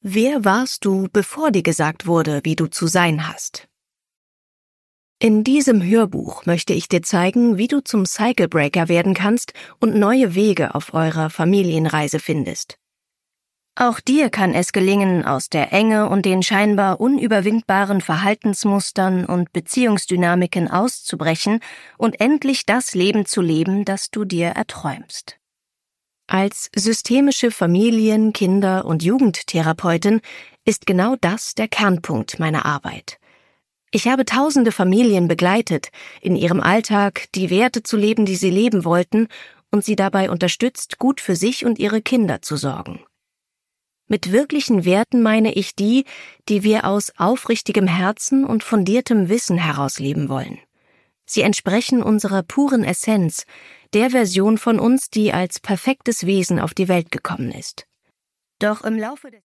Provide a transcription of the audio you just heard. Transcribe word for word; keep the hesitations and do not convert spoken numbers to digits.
Wer warst du, bevor dir gesagt wurde, wie du zu sein hast? In diesem Hörbuch möchte ich dir zeigen, wie du zum Cycle Breaker werden kannst und neue Wege auf eurer Familienreise findest. Auch dir kann es gelingen, aus der Enge und den scheinbar unüberwindbaren Verhaltensmustern und Beziehungsdynamiken auszubrechen und endlich das Leben zu leben, das du dir erträumst. Als systemische Familien-, Kinder- und Jugendtherapeutin ist genau das der Kernpunkt meiner Arbeit. Ich habe tausende Familien begleitet, in ihrem Alltag die Werte zu leben, die sie leben wollten, und sie dabei unterstützt, gut für sich und ihre Kinder zu sorgen. Mit wirklichen Werten meine ich die, die wir aus aufrichtigem Herzen und fundiertem Wissen heraus leben wollen. Sie entsprechen unserer puren Essenz, der Version von uns, die als perfektes Wesen auf die Welt gekommen ist. Doch im Laufe des